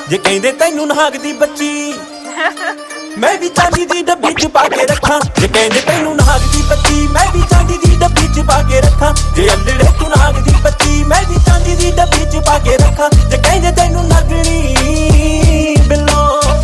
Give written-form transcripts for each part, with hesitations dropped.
जे कहंदे तैनू नाग दी बच्ची मैं भी चांदी दी डब्बी च पा के रखा। जे कहंदे तैनू नाग दी बच्ची मैं भी चांदी दी डब्बी च पा के रखा। जे अल्लड़े तू नाग दी बच्ची मैं भी चांदी दी डब्बी च पा के रखा। जे कहंदे तैनू नगनी बिल्लो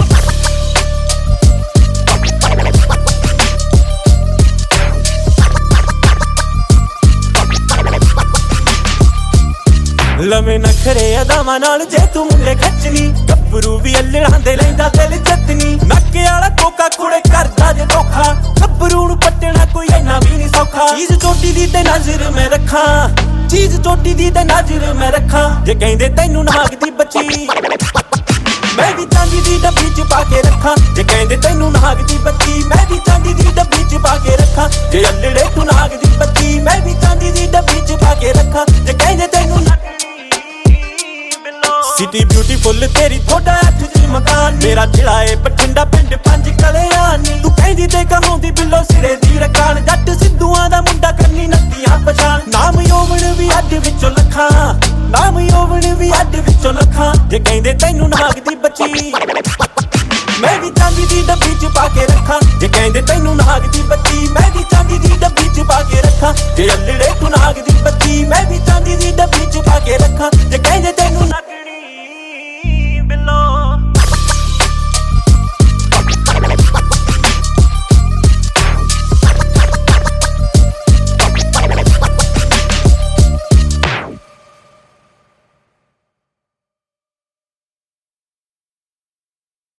लवे नखरे अदावां नाल जे तू मुंडे खचनी गब्बरू भी अल्लड़ां दे लैंदा दिल जतनी। नाके वाला कोका कुड़े करदा जे धोखा गब्बरू नूं पट्टना कोई इन्ना भी नहीं सौखा। चीज चोटी दी ते नजर मैं रखा चीज चोटी दी ते नजर मैं रखा। जे कहंदे तैनू नाग दी बच्ची मैं भी चांदी दी डब्बी च पा के रखा। जे कहंदे तैनू नाग दी बच्ची मैं भी चांदी दी डब्बी च पा के रखा। जे अल्लड़े तू नाग दी बच्ची मैं भी चांदी दी डब्बी च पा के रखा। जे कहंदे तैनू सिटी ब्यूटीफुल तेरी थोड़ा अठ जी मकान मेरा जिला है बठिंडा पिंड पंज कलियानी। तू कहंदी ते कहाउंदी बिल्लो सिरे दी रकान जट सिद्धूआं दा मुंडा करनी नत्तियां पछाण। नाम यौवन भी अड्ड विचों लखां नाम यौवन भी अड्ड विचों लखां। जे कहंदे तैनू नाग दी बच्ची मैं भी चांदी दी डब्बी च पा के रखा। जे कहंदे तैनू नाग दी बच्ची मैं भी चांदी दी डब्बी च पा के रखा। जे अल्लड़े